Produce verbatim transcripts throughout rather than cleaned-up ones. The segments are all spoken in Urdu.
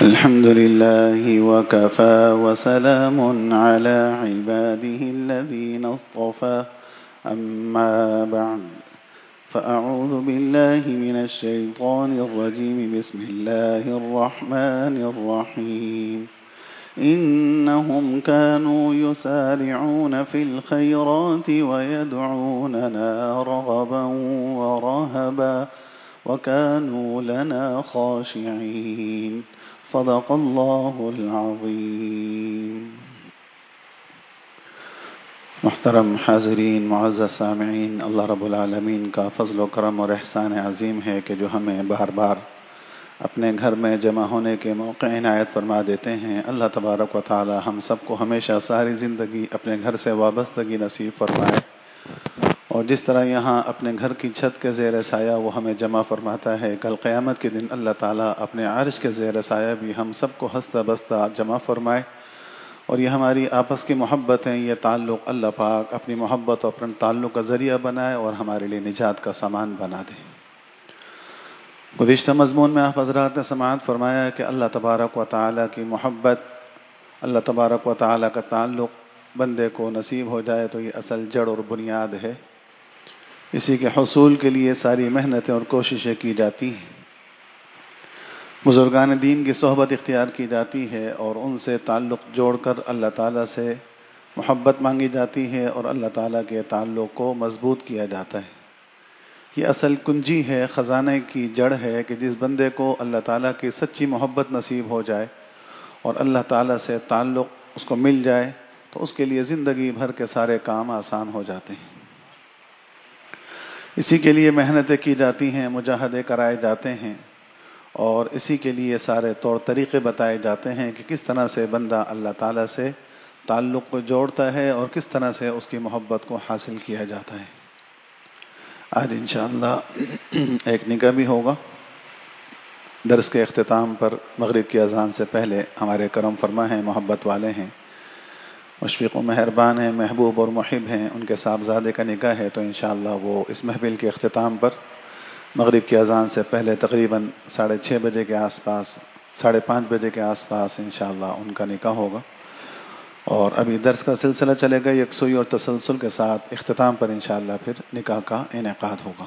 الحمد لله وكفى وسلام على عباده الذين اصطفى أما بعد فأعوذ بالله من الشيطان الرجيم بسم الله الرحمن الرحيم إنهم كانوا يسارعون في الخيرات ويدعوننا رغبا ورهبا وكانوا لنا خاشعين صدق الله العظیم۔ محترم حاضرین، معزز سامعین، اللہ رب العالمین کا فضل و کرم اور احسان عظیم ہے کہ جو ہمیں بار بار اپنے گھر میں جمع ہونے کے موقع عنایت فرما دیتے ہیں۔ اللہ تبارک و تعالی ہم سب کو ہمیشہ ساری زندگی اپنے گھر سے وابستگی نصیب فرمائے، اور جس طرح یہاں اپنے گھر کی چھت کے زیر سایہ وہ ہمیں جمع فرماتا ہے، کل قیامت کے دن اللہ تعالیٰ اپنے عرش کے زیر سایہ بھی ہم سب کو ہنستا بستا جمع فرمائے، اور یہ ہماری آپس کی محبت ہیں، یہ تعلق اللہ پاک اپنی محبت اور اپنے تعلق کا ذریعہ بنائے اور ہمارے لیے نجات کا سامان بنا دے۔ گزشتہ مضمون میں آپ حضرات نے سماعت فرمایا کہ اللہ تبارک و تعالیٰ کی محبت، اللہ تبارک و تعالیٰ کا تعلق بندے کو نصیب ہو جائے تو یہ اصل جڑ اور بنیاد ہے، اسی کے حصول کے لیے ساری محنتیں اور کوششیں کی جاتی ہیں، بزرگان دین کی صحبت اختیار کی جاتی ہے اور ان سے تعلق جوڑ کر اللہ تعالیٰ سے محبت مانگی جاتی ہے اور اللہ تعالیٰ کے تعلق کو مضبوط کیا جاتا ہے۔ یہ اصل کنجی ہے، خزانے کی جڑ ہے کہ جس بندے کو اللہ تعالیٰ کی سچی محبت نصیب ہو جائے اور اللہ تعالیٰ سے تعلق اس کو مل جائے تو اس کے لیے زندگی بھر کے سارے کام آسان ہو جاتے ہیں۔ اسی کے لیے محنتیں کی جاتی ہیں، مجاہدے کرائے جاتے ہیں، اور اسی کے لیے سارے طور طریقے بتائے جاتے ہیں کہ کس طرح سے بندہ اللہ تعالیٰ سے تعلق کو جوڑتا ہے اور کس طرح سے اس کی محبت کو حاصل کیا جاتا ہے۔ آج انشاءاللہ ایک نکاح بھی ہوگا۔ درس کے اختتام پر مغرب کی اذان سے پہلے ہمارے کرم فرما ہیں، محبت والے ہیں، مشفق و مہربان ہیں، محبوب اور محب ہیں، ان کے صاحبزادے کا نکاح ہے، تو انشاءاللہ وہ اس محفل کے اختتام پر مغرب کی اذان سے پہلے تقریباً ساڑھے چھ بجے کے آس پاس ساڑھے پانچ بجے کے آس پاس انشاءاللہ ان کا نکاح ہوگا، اور ابھی درس کا سلسلہ چلے گا یکسوئی اور تسلسل کے ساتھ، اختتام پر انشاءاللہ پھر نکاح کا انعقاد ہوگا۔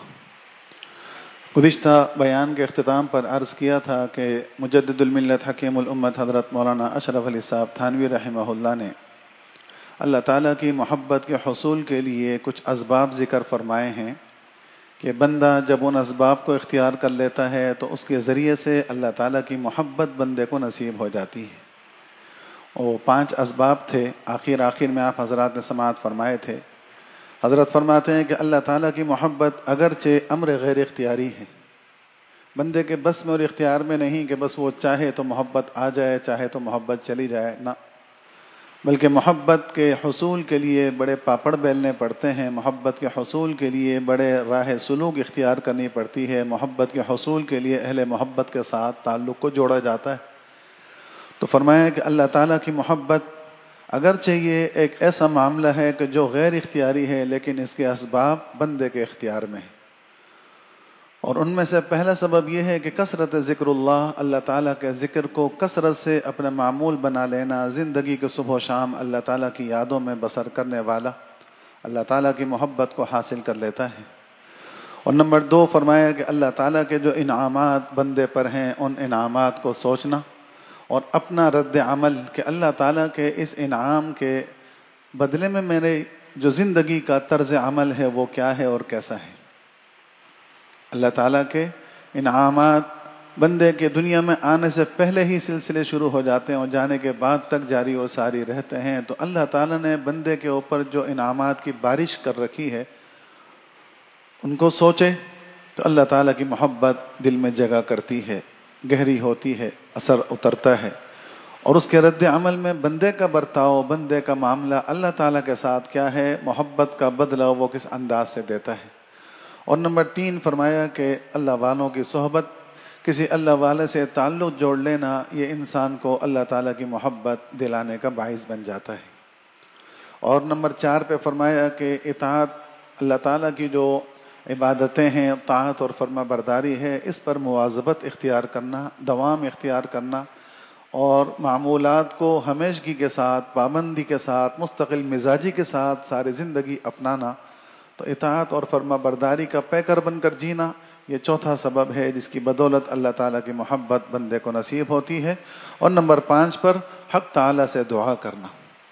گزشتہ بیان کے اختتام پر عرض کیا تھا کہ مجدد الملت حکیم الامت حضرت مولانا اشرف علی صاحب تھانوی رحمہ اللہ نے اللہ تعالیٰ کی محبت کے حصول کے لیے کچھ اسباب ذکر فرمائے ہیں کہ بندہ جب ان اسباب کو اختیار کر لیتا ہے تو اس کے ذریعے سے اللہ تعالیٰ کی محبت بندے کو نصیب ہو جاتی ہے۔ وہ پانچ اسباب تھے، آخر آخر میں آپ حضرات نے سماعت فرمائے تھے۔ حضرت فرماتے ہیں کہ اللہ تعالیٰ کی محبت اگرچہ امر غیر اختیاری ہے، بندے کے بس میں اور اختیار میں نہیں کہ بس وہ چاہے تو محبت آ جائے، چاہے تو محبت چلی جائے، نہ، بلکہ محبت کے حصول کے لیے بڑے پاپڑ بیلنے پڑتے ہیں، محبت کے حصول کے لیے بڑے راہ سلوک اختیار کرنی پڑتی ہے، محبت کے حصول کے لیے اہل محبت کے ساتھ تعلق کو جوڑا جاتا ہے۔ تو فرمایا کہ اللہ تعالیٰ کی محبت اگرچہ یہ ایک ایسا معاملہ ہے کہ جو غیر اختیاری ہے، لیکن اس کے اسباب بندے کے اختیار میں ہیں، اور ان میں سے پہلا سبب یہ ہے کہ کثرت ذکر اللہ، اللہ تعالیٰ کے ذکر کو کثرت سے اپنا معمول بنا لینا، زندگی کے صبح و شام اللہ تعالیٰ کی یادوں میں بسر کرنے والا اللہ تعالیٰ کی محبت کو حاصل کر لیتا ہے۔ اور نمبر دو فرمایا کہ اللہ تعالیٰ کے جو انعامات بندے پر ہیں ان انعامات کو سوچنا اور اپنا رد عمل کہ اللہ تعالیٰ کے اس انعام کے بدلے میں میرے جو زندگی کا طرز عمل ہے وہ کیا ہے اور کیسا ہے۔ اللہ تعالیٰ کے انعامات بندے کے دنیا میں آنے سے پہلے ہی سلسلے شروع ہو جاتے ہیں اور جانے کے بعد تک جاری اور ساری رہتے ہیں، تو اللہ تعالیٰ نے بندے کے اوپر جو انعامات کی بارش کر رکھی ہے ان کو سوچے تو اللہ تعالیٰ کی محبت دل میں جگہ کرتی ہے، گہری ہوتی ہے، اثر اترتا ہے، اور اس کے رد عمل میں بندے کا برتاؤ، بندے کا معاملہ اللہ تعالیٰ کے ساتھ کیا ہے، محبت کا بدلہ وہ کس انداز سے دیتا ہے۔ اور نمبر تین فرمایا کہ اللہ والوں کی صحبت، کسی اللہ والے سے تعلق جوڑ لینا، یہ انسان کو اللہ تعالیٰ کی محبت دلانے کا باعث بن جاتا ہے۔ اور نمبر چار پہ فرمایا کہ اطاعت، اللہ تعالیٰ کی جو عبادتیں ہیں، طاعت اور فرما برداری ہے، اس پر مواظبت اختیار کرنا، دوام اختیار کرنا، اور معمولات کو ہمیشگی کے ساتھ، پابندی کے ساتھ، مستقل مزاجی کے ساتھ ساری زندگی اپنانا، تو اطاعت اور فرما برداری کا پیکر بن کر جینا، یہ چوتھا سبب ہے جس کی بدولت اللہ تعالیٰ کی محبت بندے کو نصیب ہوتی ہے۔ اور نمبر پانچ پر حق تعالیٰ سے دعا کرنا،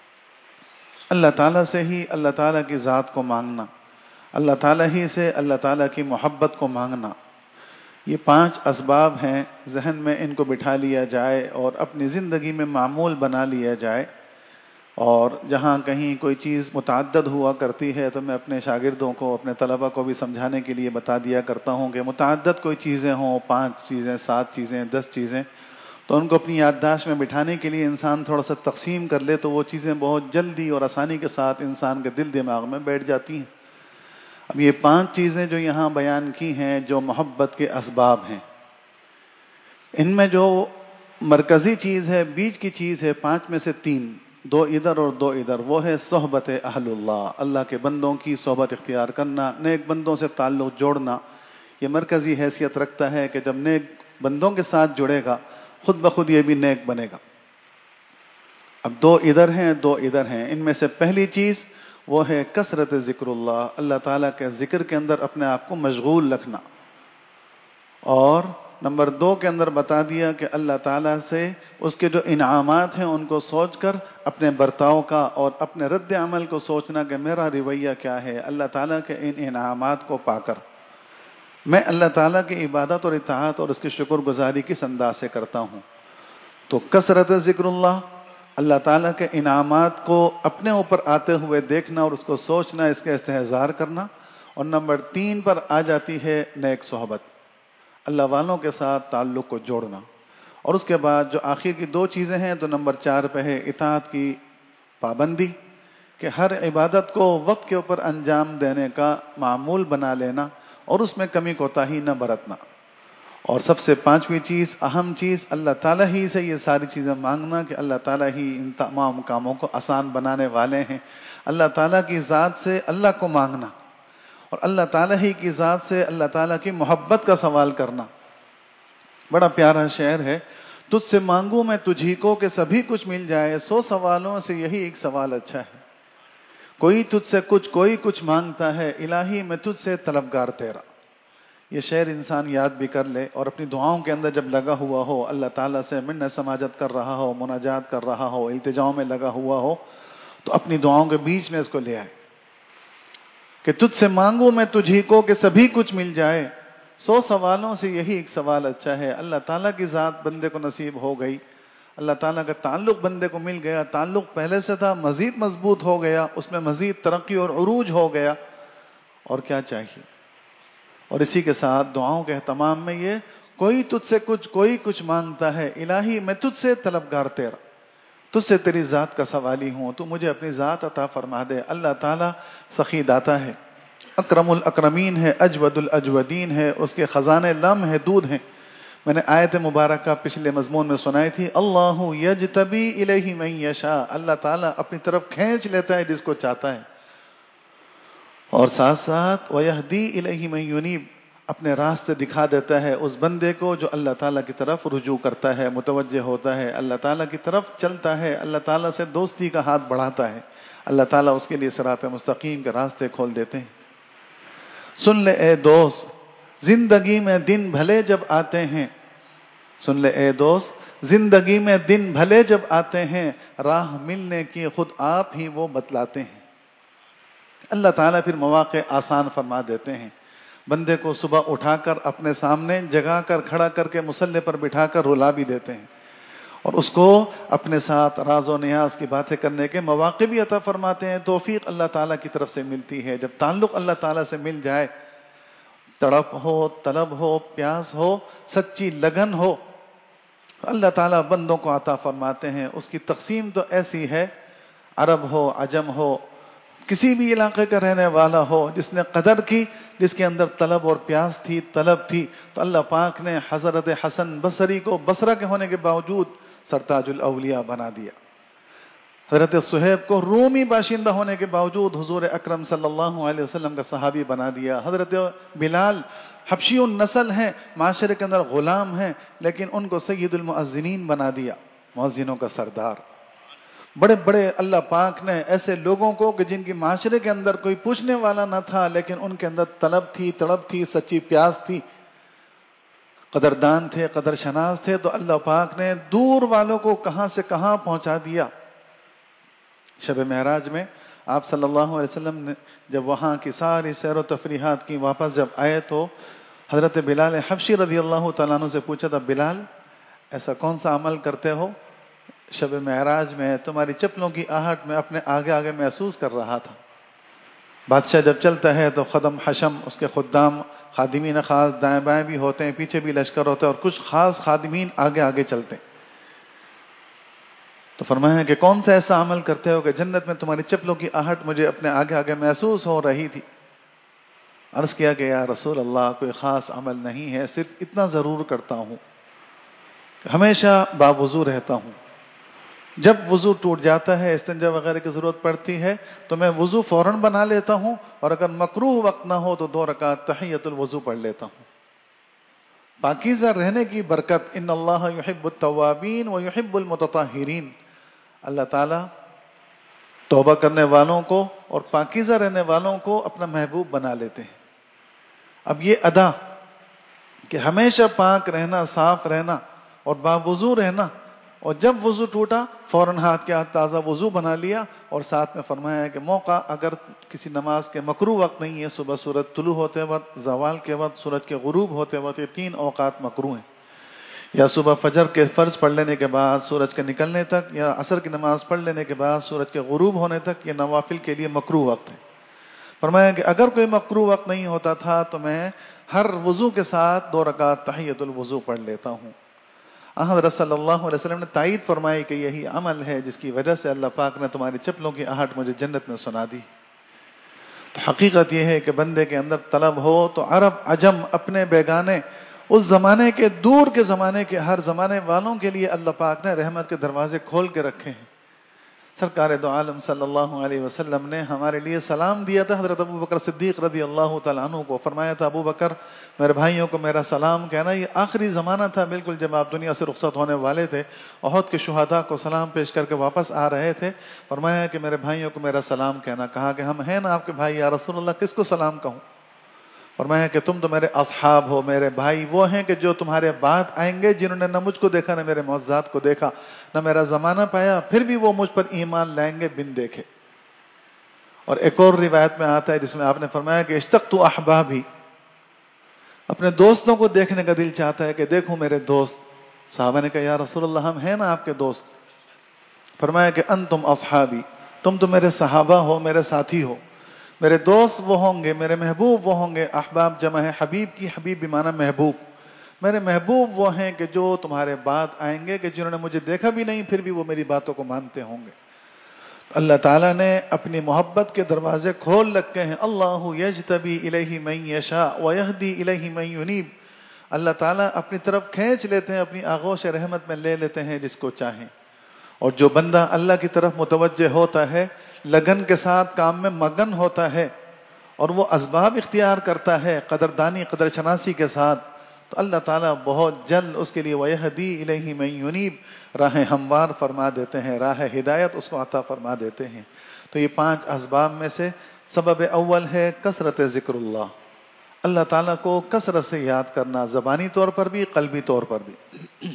اللہ تعالیٰ سے ہی اللہ تعالیٰ کی ذات کو مانگنا، اللہ تعالیٰ ہی سے اللہ تعالیٰ کی محبت کو مانگنا۔ یہ پانچ اسباب ہیں، ذہن میں ان کو بٹھا لیا جائے اور اپنی زندگی میں معمول بنا لیا جائے۔ اور جہاں کہیں کوئی چیز متعدد ہوا کرتی ہے تو میں اپنے شاگردوں کو، اپنے طلبہ کو بھی سمجھانے کے لیے بتا دیا کرتا ہوں کہ متعدد کوئی چیزیں ہوں، پانچ چیزیں، سات چیزیں، دس چیزیں، تو ان کو اپنی یادداشت میں بٹھانے کے لیے انسان تھوڑا سا تقسیم کر لے تو وہ چیزیں بہت جلدی اور آسانی کے ساتھ انسان کے دل دماغ میں بیٹھ جاتی ہیں۔ اب یہ پانچ چیزیں جو یہاں بیان کی ہیں جو محبت کے اسباب ہیں، ان میں جو مرکزی چیز ہے، بیچ کی چیز ہے، پانچ میں سے تین، دو ادھر اور دو ادھر، وہ ہے صحبت اہل اللہ، اللہ کے بندوں کی صحبت اختیار کرنا، نیک بندوں سے تعلق جوڑنا۔ یہ مرکزی حیثیت رکھتا ہے کہ جب نیک بندوں کے ساتھ جڑے گا خود بخود یہ بھی نیک بنے گا۔ اب دو ادھر ہیں، دو ادھر ہیں، ان میں سے پہلی چیز وہ ہے کثرت ذکر اللہ، اللہ تعالیٰ کے ذکر کے اندر اپنے آپ کو مشغول رکھنا۔ اور نمبر دو کے اندر بتا دیا کہ اللہ تعالیٰ سے اس کے جو انعامات ہیں ان کو سوچ کر اپنے برتاؤ کا اور اپنے رد عمل کو سوچنا کہ میرا رویہ کیا ہے اللہ تعالیٰ کے ان انعامات کو پا کر میں اللہ تعالیٰ کی عبادت اور اطاعت اور اس کی شکر گزاری کس انداز سے کرتا ہوں۔ تو کثرت ذکر اللہ، اللہ تعالیٰ کے انعامات کو اپنے اوپر آتے ہوئے دیکھنا اور اس کو سوچنا، اس کا استحضار کرنا۔ اور نمبر تین پر آ جاتی ہے نیک صحبت، اللہ والوں کے ساتھ تعلق کو جوڑنا۔ اور اس کے بعد جو آخر کی دو چیزیں ہیں تو نمبر چار پہ ہے اطاعت کی پابندی، کہ ہر عبادت کو وقت کے اوپر انجام دینے کا معمول بنا لینا اور اس میں کمی کوتاہی نہ برتنا۔ اور سب سے پانچویں چیز، اہم چیز، اللہ تعالیٰ ہی سے یہ ساری چیزیں مانگنا کہ اللہ تعالیٰ ہی ان تمام کاموں کو آسان بنانے والے ہیں۔ اللہ تعالیٰ کی ذات سے اللہ کو مانگنا اور اللہ تعالیٰ ہی کی ذات سے اللہ تعالیٰ کی محبت کا سوال کرنا۔ بڑا پیارا شعر ہے، تجھ سے مانگوں میں تجھی کو کہ سبھی کچھ مل جائے، سو سوالوں سے یہی ایک سوال اچھا ہے۔ کوئی تجھ سے کچھ، کوئی کچھ مانگتا ہے، الہی میں تجھ سے طلبگار تیرا۔ یہ شعر انسان یاد بھی کر لے اور اپنی دعاؤں کے اندر جب لگا ہوا ہو، اللہ تعالیٰ سے منت سماجت کر رہا ہو، مناجات کر رہا ہو، التجاؤں میں لگا ہوا ہو، تو اپنی دعاؤں کے بیچ میں اس کو لے آئے کہ تجھ سے مانگوں میں تجھی کو کہ سبھی کچھ مل جائے، سو سوالوں سے یہی ایک سوال اچھا ہے۔ اللہ تعالیٰ کی ذات بندے کو نصیب ہو گئی، اللہ تعالیٰ کا تعلق بندے کو مل گیا، تعلق پہلے سے تھا مزید مضبوط ہو گیا، اس میں مزید ترقی اور عروج ہو گیا، اور کیا چاہیے۔ اور اسی کے ساتھ دعاؤں کے اہتمام میں یہ، کوئی تجھ سے کچھ، کوئی کچھ مانگتا ہے، الہی میں تجھ سے طلبگار تیرا، تجھ سے تیری ذات کا سوالی ہوں، تو مجھے اپنی ذات عطا فرما دے۔ اللہ تعالیٰ سخی داتا ہے، اکرم الاکرمین ہے، اجود الاجودین ہے، اس کے خزانے لم ہے، دودھ ہیں۔ میں نے آیت مبارکہ پچھلے مضمون میں سنائی تھی، اللہ یجتبی الیہ من یشاء، اللہ تعالیٰ اپنی طرف کھینچ لیتا ہے جس کو چاہتا ہے، اور ساتھ ساتھ وَيَهْدِي إِلَيْهِ مَن يُنِيبُ، اپنے راستے دکھا دیتا ہے اس بندے کو جو اللہ تعالیٰ کی طرف رجوع کرتا ہے، متوجہ ہوتا ہے، اللہ تعالیٰ کی طرف چلتا ہے، اللہ تعالیٰ سے دوستی کا ہاتھ بڑھاتا ہے، اللہ تعالیٰ اس کے لیے صراط مستقیم کے راستے کھول دیتے ہیں۔ سن لے اے دوست، زندگی میں دن بھلے جب آتے ہیں، سن لے اے دوست، زندگی میں دن بھلے جب آتے ہیں، راہ ملنے کی خود آپ ہی وہ بتلاتے ہیں۔ اللہ تعالیٰ پھر مواقع آسان فرما دیتے ہیں، بندے کو صبح اٹھا کر اپنے سامنے جگا کر کھڑا کر کے مصلی پر بٹھا کر رلا بھی دیتے ہیں، اور اس کو اپنے ساتھ راز و نیاز کی باتیں کرنے کے مواقع بھی عطا فرماتے ہیں۔ توفیق اللہ تعالیٰ کی طرف سے ملتی ہے۔ جب تعلق اللہ تعالیٰ سے مل جائے، تڑپ ہو، طلب ہو، پیاس ہو، سچی لگن ہو، اللہ تعالیٰ بندوں کو عطا فرماتے ہیں۔ اس کی تقسیم تو ایسی ہے، عرب ہو، عجم ہو، کسی بھی علاقے کا رہنے والا ہو، جس نے قدر کی، جس کے اندر طلب اور پیاس تھی، طلب تھی، تو اللہ پاک نے حضرت حسن بصری کو بصرہ کے ہونے کے باوجود سرتاج الاولیاء بنا دیا، حضرت صہیب کو رومی باشندہ ہونے کے باوجود حضور اکرم صلی اللہ علیہ وسلم کا صحابی بنا دیا، حضرت بلال حبشی النسل ہیں، معاشرے کے اندر غلام ہیں، لیکن ان کو سید المؤذنین بنا دیا۔ مؤذنوں کا سردار. بڑے بڑے اللہ پاک نے ایسے لوگوں کو کہ جن کی معاشرے کے اندر کوئی پوچھنے والا نہ تھا، لیکن ان کے اندر طلب تھی، تڑپ تھی، سچی پیاس تھی، قدردان تھے، قدر شناس تھے، تو اللہ پاک نے دور والوں کو کہاں سے کہاں پہنچا دیا. شب معراج میں آپ صلی اللہ علیہ وسلم نے جب وہاں کی ساری سیر و تفریحات کی، واپس جب آئے تو حضرت بلال حبشی رضی اللہ تعالیٰ عنہ سے پوچھا تھا، بلال ایسا کون سا عمل کرتے ہو شب معراج میں تمہاری چپلوں کی آہٹ میں اپنے آگے آگے محسوس کر رہا تھا؟ بادشاہ جب چلتا ہے تو خدم حشم، اس کے خدام خادمین خاص دائیں بائیں بھی ہوتے ہیں، پیچھے بھی لشکر ہوتا ہے، اور کچھ خاص خادمین آگے آگے چلتے ہیں. تو فرمایا کہ کون سا ایسا عمل کرتے ہو کہ جنت میں تمہاری چپلوں کی آہٹ مجھے اپنے آگے آگے محسوس ہو رہی تھی؟ عرض کیا کہ یا رسول اللہ کوئی خاص عمل نہیں ہے، صرف اتنا ضرور کرتا ہوں کہ ہمیشہ باوضو رہتا ہوں. جب وضو ٹوٹ جاتا ہے، استنجا وغیرہ کی ضرورت پڑتی ہے، تو میں وضو فوراً بنا لیتا ہوں، اور اگر مکروہ وقت نہ ہو تو دو رکعت تحیۃ الوضو پڑھ لیتا ہوں. پاکیزہ رہنے کی برکت، ان اللہ یحب التوابین و یحب المتطہرین. اللہ تعالیٰ توبہ کرنے والوں کو اور پاکیزہ رہنے والوں کو اپنا محبوب بنا لیتے ہیں. اب یہ ادا کہ ہمیشہ پاک رہنا، صاف رہنا اور باوضو رہنا، اور جب وضو ٹوٹا فوراً ہاتھ کے ہاتھ تازہ وضو بنا لیا، اور ساتھ میں فرمایا ہے کہ موقع اگر کسی نماز کے مکروہ وقت نہیں ہے، صبح سورج طلوع ہوتے وقت، زوال کے وقت، سورج کے غروب ہوتے وقت، یہ تین اوقات مکروہ ہیں. یا صبح فجر کے فرض پڑھ لینے کے بعد سورج کے نکلنے تک، یا عصر کی نماز پڑھ لینے کے بعد سورج کے غروب ہونے تک، یہ نوافل کے لیے مکروہ وقت ہے. فرمایا کہ اگر کوئی مکروہ وقت نہیں ہوتا تھا تو میں ہر وضو کے ساتھ دو رکعت تحیۃ الوضو پڑھ لیتا ہوں. حضرت صلی اللہ علیہ وسلم نے تائید فرمائی کہ یہی عمل ہے جس کی وجہ سے اللہ پاک نے تمہاری چپلوں کی آہٹ مجھے جنت میں سنا دی. تو حقیقت یہ ہے کہ بندے کے اندر طلب ہو تو عرب عجم اپنے بیگانے، اس زمانے کے دور کے زمانے کے ہر زمانے والوں کے لیے اللہ پاک نے رحمت کے دروازے کھول کے رکھے ہیں. سرکار دو عالم صلی اللہ علیہ وسلم نے ہمارے لیے سلام دیا تھا حضرت ابو بکر صدیق رضی اللہ تعالیٰ عنہ کو. فرمایا تھا ابو بکر میرے بھائیوں کو میرا سلام کہنا. یہ آخری زمانہ تھا بالکل جب آپ دنیا سے رخصت ہونے والے تھے، احد کے شہداء کو سلام پیش کر کے واپس آ رہے تھے. فرمایا کہ میرے بھائیوں کو میرا سلام کہنا. کہا کہ ہم ہیں نا آپ کے بھائی یا رسول اللہ، کس کو سلام کہوں؟ فرمایا کہ تم تو میرے اصحاب ہو، میرے بھائی وہ ہیں کہ جو تمہارے بعد آئیں گے، جنہوں نے نہ مجھ کو دیکھا، نہ میرے معجزات کو دیکھا، نہ میرا زمانہ پایا، پھر بھی وہ مجھ پر ایمان لائیں گے بن دیکھے. اور ایک اور روایت میں آتا ہے جس میں آپ نے فرمایا کہ اشتقت احبابی، اپنے دوستوں کو دیکھنے کا دل چاہتا ہے کہ دیکھوں میرے دوست. صحابہ نے کہا یا رسول اللہ ہم ہیں نا آپ کے دوست. فرمایا کہ انتم اصحابی، تم تو میرے صحابہ ہو، میرے ساتھی ہو. میرے دوست وہ ہوں گے، میرے محبوب وہ ہوں گے. احباب جمع ہے حبیب کی، حبیب بمعنی محبوب. میرے محبوب وہ ہیں کہ جو تمہارے بعد آئیں گے، کہ جنہوں نے مجھے دیکھا بھی نہیں پھر بھی وہ میری باتوں کو مانتے ہوں گے. اللہ تعالیٰ نے اپنی محبت کے دروازے کھول رکھے ہیں. اللہ یجتبی الیہ من یشاء ویہدی الیہ من ینیب. اللہ تعالیٰ اپنی طرف کھینچ لیتے ہیں، اپنی آغوش رحمت میں لے لیتے ہیں جس کو چاہیں. اور جو بندہ اللہ کی طرف متوجہ ہوتا ہے، لگن کے ساتھ کام میں مگن ہوتا ہے، اور وہ اسباب اختیار کرتا ہے قدردانی قدر شناسی کے ساتھ، تو اللہ تعالیٰ بہت جلد اس کے لیے وَيَهْدِي إِلَيْهِ مَن يُنِيبُ راہ ہموار فرما دیتے ہیں، راہ ہدایت اس کو عطا فرما دیتے ہیں. تو یہ پانچ اسباب میں سے سبب اول ہے کثرت ذکر اللہ، اللہ تعالیٰ کو کثرت سے یاد کرنا، زبانی طور پر بھی قلبی طور پر بھی.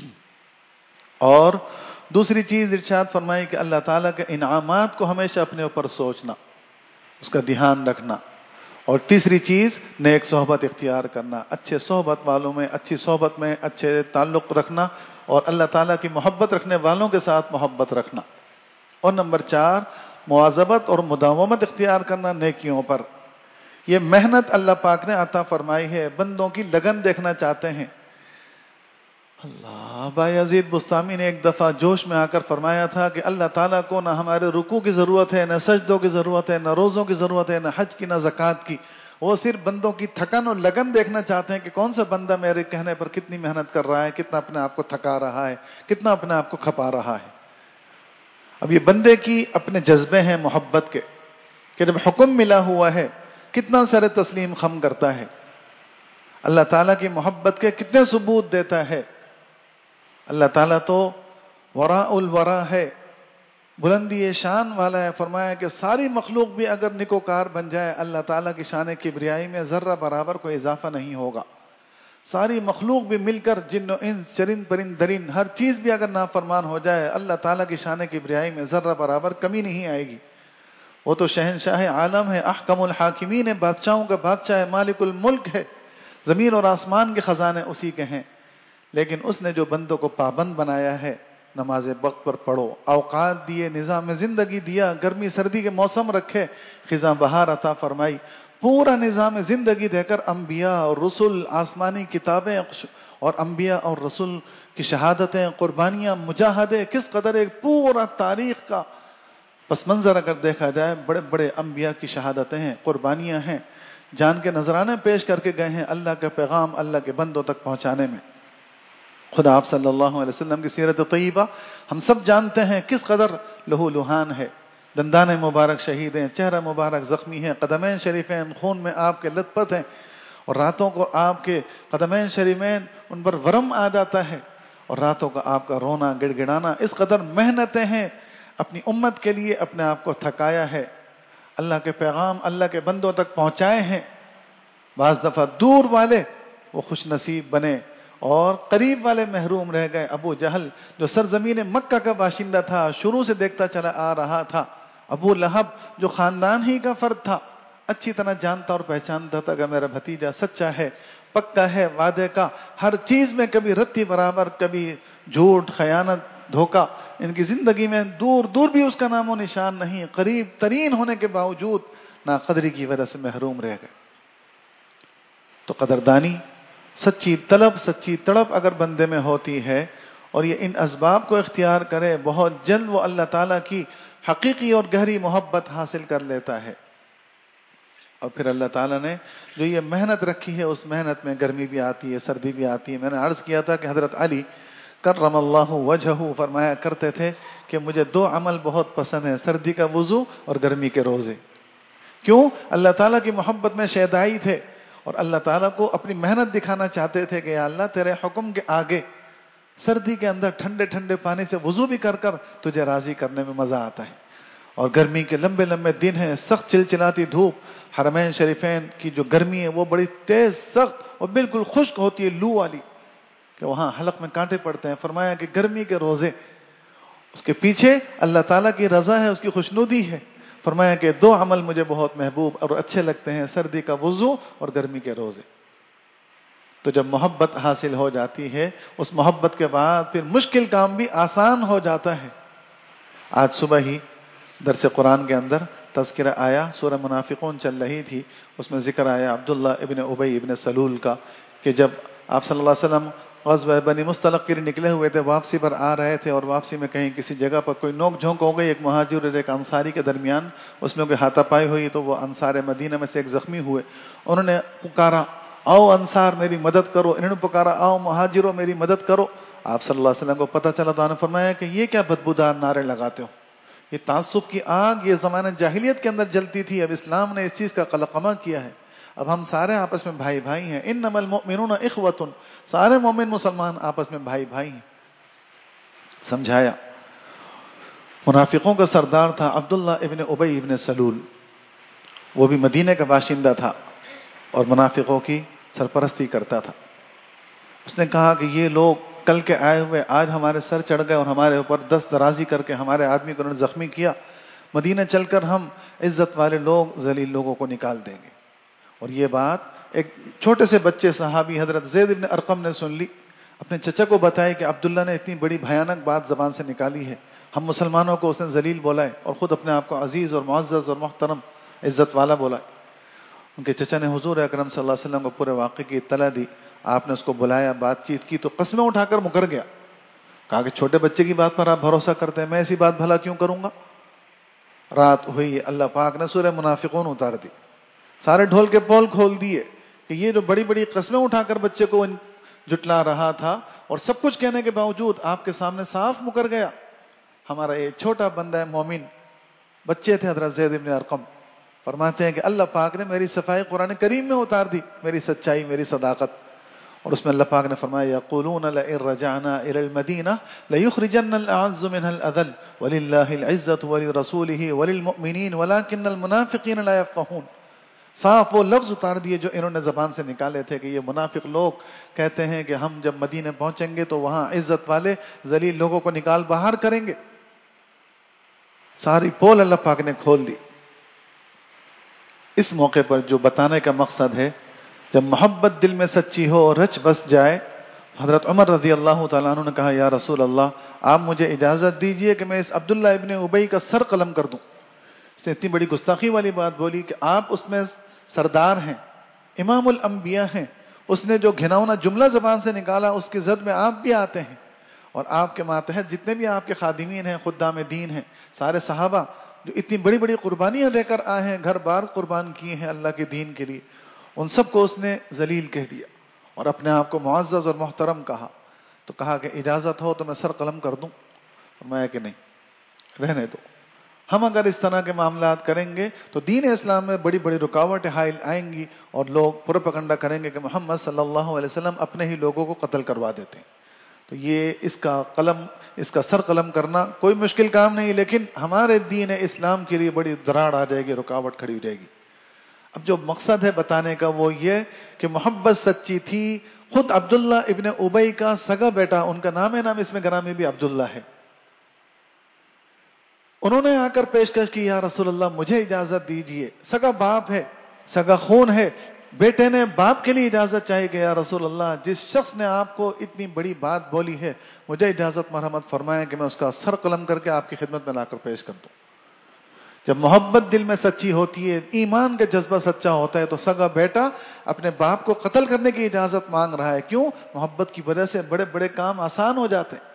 اور دوسری چیز ارشاد فرمائی کہ اللہ تعالیٰ کے انعامات کو ہمیشہ اپنے اوپر سوچنا، اس کا دھیان رکھنا. اور تیسری چیز نیک صحبت اختیار کرنا، اچھے صحبت والوں میں، اچھی صحبت میں اچھے تعلق رکھنا، اور اللہ تعالیٰ کی محبت رکھنے والوں کے ساتھ محبت رکھنا. اور نمبر چار مواظبت اور مداومت اختیار کرنا نیکیوں پر. یہ محنت اللہ پاک نے عطا فرمائی ہے، بندوں کی لگن دیکھنا چاہتے ہیں. اللہ بھائی عزیز بستامی نے ایک دفعہ جوش میں آ کر فرمایا تھا کہ اللہ تعالیٰ کو نہ ہمارے رکوع کی ضرورت ہے، نہ سجدوں کی ضرورت ہے، نہ روزوں کی ضرورت ہے، نہ حج کی، نہ زکوٰۃ کی. وہ صرف بندوں کی تھکن اور لگن دیکھنا چاہتے ہیں کہ کون سا بندہ میرے کہنے پر کتنی محنت کر رہا ہے، کتنا اپنے آپ کو تھکا رہا ہے، کتنا اپنے آپ کو کھپا رہا ہے. اب یہ بندے کی اپنے جذبے ہیں محبت کے، کہ جب حکم ملا ہوا ہے کتنا سر تسلیم خم کرتا ہے، اللہ تعالیٰ کی محبت کے کتنے ثبوت دیتا ہے. اللہ تعالیٰ تو وراء الورا ہے، بلندی شان والا ہے. فرمایا کہ ساری مخلوق بھی اگر نکوکار بن جائے اللہ تعالیٰ کی شان کبریائی میں ذرہ برابر کوئی اضافہ نہیں ہوگا. ساری مخلوق بھی مل کر، جن و انس، چرند پرند درند، ہر چیز بھی اگر نافرمان ہو جائے اللہ تعالیٰ کی شان کبریائی میں ذرہ برابر کمی نہیں آئے گی. وہ تو شہنشاہ عالم ہے، احکم الحاکمین ہے، بادشاہوں کا بادشاہ ہے، مالک الملک ہے، زمین اور آسمان کے خزانے اسی کے ہیں. لیکن اس نے جو بندوں کو پابند بنایا ہے، نماز وقت پر پڑھو، اوقات دیے، نظام زندگی دیا، گرمی سردی کے موسم رکھے، خزاں بہار عطا فرمائی، پورا نظام زندگی دے کر انبیاء اور رسول، آسمانی کتابیں اور انبیاء اور رسول کی شہادتیں، قربانیاں، مجاہدے، کس قدر ایک پورا تاریخ کا پس منظر اگر دیکھا جائے، بڑے بڑے انبیاء کی شہادتیں ہیں، قربانیاں ہیں، جان کے نذرانے پیش کر کے گئے ہیں اللہ کا پیغام اللہ کے بندوں تک پہنچانے میں. خدا آپ صلی اللہ علیہ وسلم کی سیرت طیبہ ہم سب جانتے ہیں کس قدر لہو لہان ہے. دندان مبارک شہید ہیں، چہرہ مبارک زخمی ہے، قدمین شریفین خون میں آپ کے لت پت ہیں، اور راتوں کو آپ کے قدمین شریفین ان پر ورم آ جاتا ہے، اور راتوں کا آپ کا رونا گڑ گڑانا. اس قدر محنتیں ہیں، اپنی امت کے لیے اپنے آپ کو تھکایا ہے، اللہ کے پیغام اللہ کے بندوں تک پہنچائے ہیں. بعض دفعہ دور والے وہ خوش نصیب بنے اور قریب والے محروم رہ گئے. ابو جہل جو سرزمین مکہ کا باشندہ تھا، شروع سے دیکھتا چلا آ رہا تھا، ابو لہب جو خاندان ہی کا فرد تھا، اچھی طرح جانتا اور پہچانتا تھا کہ میرا بھتیجا سچا ہے، پکا ہے، وعدے کا ہر چیز میں کبھی رتی برابر، کبھی جھوٹ، خیانت، دھوکہ ان کی زندگی میں دور دور بھی اس کا نام و نشان نہیں. قریب ترین ہونے کے باوجود ناقدری کی وجہ سے محروم رہ گئے. تو قدردانی، سچی طلب، سچی تڑپ اگر بندے میں ہوتی ہے اور یہ ان اسباب کو اختیار کرے، بہت جلد وہ اللہ تعالیٰ کی حقیقی اور گہری محبت حاصل کر لیتا ہے. اور پھر اللہ تعالیٰ نے جو یہ محنت رکھی ہے، اس محنت میں گرمی بھی آتی ہے، سردی بھی آتی ہے. میں نے عرض کیا تھا کہ حضرت علی کرم اللہ وجہہ فرمایا کرتے تھے کہ مجھے دو عمل بہت پسند ہیں، سردی کا وضو اور گرمی کے روزے. کیوں؟ اللہ تعالیٰ کی محبت میں شیدائی تھے اور اللہ تعالیٰ کو اپنی محنت دکھانا چاہتے تھے کہ یا اللہ تیرے حکم کے آگے سردی کے اندر ٹھنڈے ٹھنڈے پانی سے وضو بھی کر کر تجھے راضی کرنے میں مزہ آتا ہے. اور گرمی کے لمبے لمبے دن ہیں، سخت چلچلاتی دھوپ، حرمین شریفین کی جو گرمی ہے وہ بڑی تیز، سخت اور بالکل خشک ہوتی ہے، لو والی، کہ وہاں حلق میں کانٹے پڑتے ہیں. فرمایا کہ گرمی کے روزے، اس کے پیچھے اللہ تعالیٰ کی رضا ہے، اس کی خوشنودی ہے. فرمایا کہ دو عمل مجھے بہت محبوب اور اچھے لگتے ہیں، سردی کا وضو اور گرمی کے روزے. تو جب محبت حاصل ہو جاتی ہے، اس محبت کے بعد پھر مشکل کام بھی آسان ہو جاتا ہے. آج صبح ہی درس قرآن کے اندر تذکرہ آیا، سورہ منافقون چل رہی تھی، اس میں ذکر آیا عبداللہ ابن ابی ابن سلول کا، کہ جب آپ صلی اللہ علیہ وسلم غزوہ بنی مصطلق کے لیے نکلے ہوئے تھے، واپسی پر آ رہے تھے، اور واپسی میں کہیں کسی جگہ پر کوئی نوک جھونک ہو گئی ایک مہاجر اور ایک انصاری کے درمیان، اس میں کوئی ہاتھا پائی ہوئی، تو وہ انصار مدینہ میں سے ایک زخمی ہوئے. انہوں نے پکارا آؤ انصار میری مدد کرو، انہوں نے پکارا آؤ مہاجروں میری مدد کرو. آپ صلی اللہ علیہ وسلم کو پتہ چلا تو انہوں نے فرمایا کہ یہ کیا بدبودار نعرے لگاتے ہو، یہ تعصب کی آگ یہ زمانہ جاہلیت کے اندر جلتی تھی، اب اسلام نے اس چیز کا قلقمہ کیا ہے، اب ہم سارے آپس میں بھائی بھائی ہیں. انما المؤمنون اخوۃ، سارے مومن مسلمان آپس میں بھائی بھائی ہیں. سمجھایا. منافقوں کا سردار تھا عبداللہ ابن ابی ابن سلول، وہ بھی مدینہ کا باشندہ تھا اور منافقوں کی سرپرستی کرتا تھا. اس نے کہا کہ یہ لوگ کل کے آئے ہوئے آج ہمارے سر چڑھ گئے اور ہمارے اوپر دست درازی کر کے ہمارے آدمی کو انہوں نے زخمی کیا، مدینہ چل کر ہم عزت والے لوگ ذلیل لوگوں کو نکال دیں گے. اور یہ بات ایک چھوٹے سے بچے صحابی حضرت زید بن ارقم نے سن لی، اپنے چچا کو بتایا کہ عبداللہ نے اتنی بڑی بھیانک بات زبان سے نکالی ہے، ہم مسلمانوں کو اس نے ذلیل بولا ہے اور خود اپنے آپ کو عزیز اور معزز اور محترم عزت والا بولا ہے. ان کے چچا نے حضور اکرم صلی اللہ علیہ وسلم کو پورے واقعے کی اطلاع دی. آپ نے اس کو بلایا، بات چیت کی، تو قسمیں اٹھا کر مکر گیا. کہا کہ چھوٹے بچے کی بات پر آپ بھروسہ کرتے ہیں، میں ایسی بات بھلا کیوں کروں گا. رات ہوئی، اللہ پاک نے سورہ منافقون اتار دی، سارے ڈھول کے پول کھول دیے کہ یہ جو بڑی بڑی قسمیں اٹھا کر بچے کو جٹلا رہا تھا اور سب کچھ کہنے کے باوجود آپ کے سامنے صاف مکر گیا. ہمارا یہ چھوٹا بندہ ہے مومن، بچے تھے حضرت زید بن ارقم، فرماتے ہیں کہ اللہ پاک نے میری صفائی قرآن کریم میں اتار دی، میری سچائی، میری صداقت. اور اس میں اللہ پاک نے فرمایا یقولون لئن رجعنا الى المدینہ لیخرجن الاعز منها الاذل وللہ العزۃ ولرسولہ وللمؤمنین ولکن المنافقین لا یفقہون. صاف وہ لفظ اتار دیے جو انہوں نے زبان سے نکالے تھے کہ یہ منافق لوگ کہتے ہیں کہ ہم جب مدینے پہنچیں گے تو وہاں عزت والے ذلیل لوگوں کو نکال باہر کریں گے. ساری پول اللہ پاک نے کھول دی. اس موقع پر جو بتانے کا مقصد ہے، جب محبت دل میں سچی ہو اور رچ بس جائے، حضرت عمر رضی اللہ تعالیٰ عنہ نے کہا یا رسول اللہ آپ مجھے اجازت دیجئے کہ میں اس عبداللہ ابن ابی کا سر قلم کر دوں. اس نے اتنی بڑی گستاخی والی بات بولی کہ آپ اس میں سردار ہیں، امام الانبیاء ہیں، اس نے جو گھناؤنا جملہ زبان سے نکالا اس کی زد میں آپ بھی آتے ہیں، اور آپ کے ماتحت جتنے بھی آپ کے خادمین ہیں، خدام دین ہیں، سارے صحابہ جو اتنی بڑی بڑی قربانیاں دے کر آئے ہیں، گھر بار قربان کیے ہیں اللہ کے دین کے لیے، ان سب کو اس نے ذلیل کہہ دیا اور اپنے آپ کو معزز اور محترم کہا. تو کہا کہ اجازت ہو تو میں سر قلم کر دوں؟ فرمایا کہ نہیں، رہنے دو. ہم اگر اس طرح کے معاملات کریں گے تو دین اسلام میں بڑی بڑی رکاوٹیں حائل آئیں گی اور لوگ پروپیگنڈا کریں گے کہ محمد صلی اللہ علیہ وسلم اپنے ہی لوگوں کو قتل کروا دیتے ہیں. تو یہ اس کا قلم اس کا سر قلم کرنا کوئی مشکل کام نہیں، لیکن ہمارے دین اسلام کے لیے بڑی دراڑ آ جائے گی، رکاوٹ کھڑی ہو جائے گی. اب جو مقصد ہے بتانے کا وہ یہ کہ محبت سچی تھی. خود عبداللہ ابن ابی کا سگا بیٹا، ان کا نام ہے نام اس میں گرامی بھی عبداللہ ہے، انہوں نے آ کر پیشکش کی یا رسول اللہ مجھے اجازت دیجئے. سگا باپ ہے، سگا خون ہے، بیٹے نے باپ کے لیے اجازت چاہیے کہ یا رسول اللہ جس شخص نے آپ کو اتنی بڑی بات بولی ہے مجھے اجازت مرحمت فرمائیں کہ میں اس کا سر قلم کر کے آپ کی خدمت میں لا کر پیش کر دوں. جب محبت دل میں سچی ہوتی ہے، ایمان کا جذبہ سچا ہوتا ہے، تو سگا بیٹا اپنے باپ کو قتل کرنے کی اجازت مانگ رہا ہے. کیوں؟ محبت کی وجہ سے بڑے بڑے کام آسان ہو جاتے ہیں.